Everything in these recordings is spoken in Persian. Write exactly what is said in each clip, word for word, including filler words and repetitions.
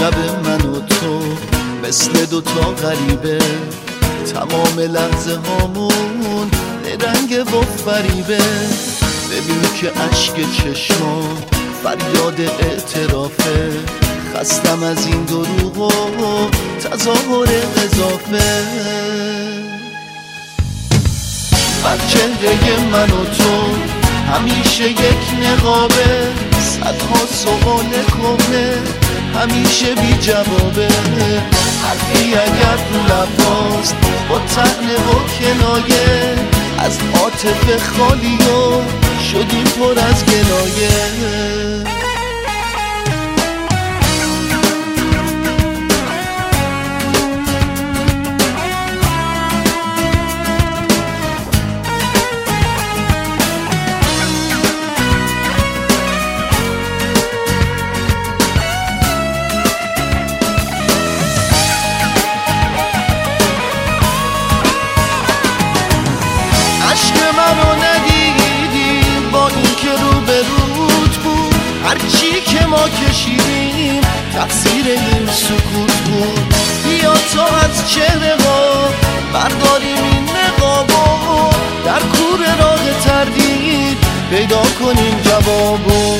لب من و تو مثل دوتا غریبه، تمام لحظه هامون رنگ و فریبه. ببین که اشک چشما فریاد اعترافه، خستم از این دروغ و تظاهر اضافه. بر چهره من و تو همیشه یک نقابه، صدها سوال کهنه همیشه بی جوابه. حرفی اگر رو لباست با طعنه و کنایه، از عاطفه خالی و شدیم پر از گلایه. عشق منو ندیدی با این که رو به رود بود، هرچی که ما کشیدیم تقصیر این سکوت بود. بیا تا از چهره ها برداریم این نقابو، در کوره راه تردید پیدا کنیم جوابو.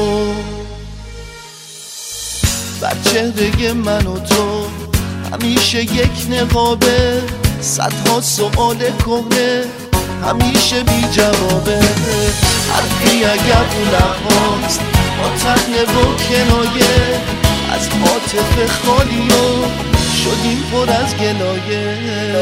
بر چهره من و تو همیشه یک نقابه، صدها سؤال کهنه همیشه بی جوابه. حرفی اگر رو لباست با طعنه و کنایه، از عاطفه خالی و شدیم پر از گلایه.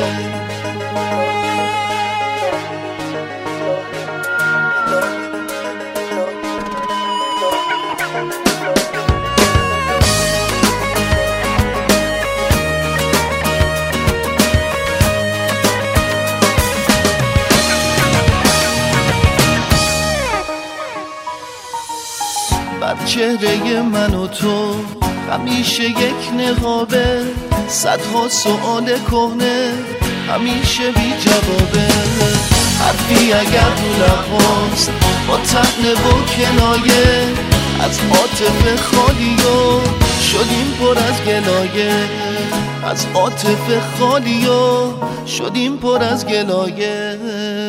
بر چهره من و تو همیشه یک نقابه، صدها سؤال کهنه همیشه بی جوابه. حرفی اگر رو لباست با طعنه و کنایه، از عاطفه خالی و شدیم پر از گلایه. از عاطفه خالی و شدیم پر از گلایه.